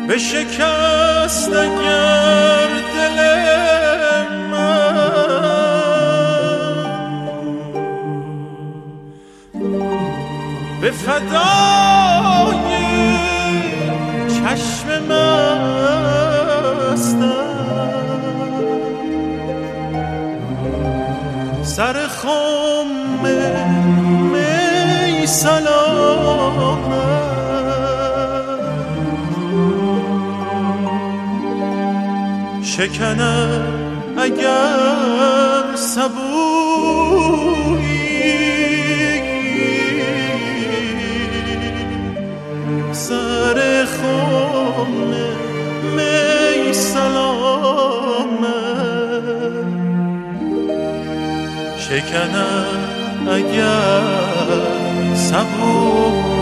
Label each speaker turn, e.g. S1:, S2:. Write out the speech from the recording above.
S1: بشکست اگر دل من به فدای چشم مستم سر خم می سلامت شکنم اگر صبویی سر خم می سلامت شکنم اگر صبویی